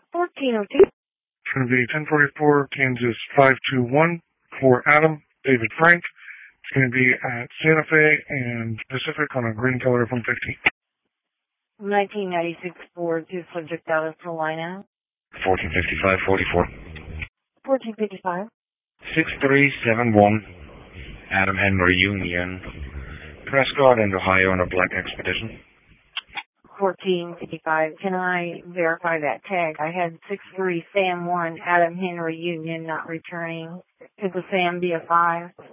1402. Trinity 1044, Kansas 521 for Adam, David Frank. It's going to be at Santa Fe and Pacific on a green color of 150. 1996 Ford to subject out of Carolina. 1455, 44. 1455. 6371, Adam Henry Union, Prescott and Ohio on a black expedition. 1455. Can I verify that tag? I had 63 Sam 1, Adam Henry Union not returning. Could the Sam be a 5?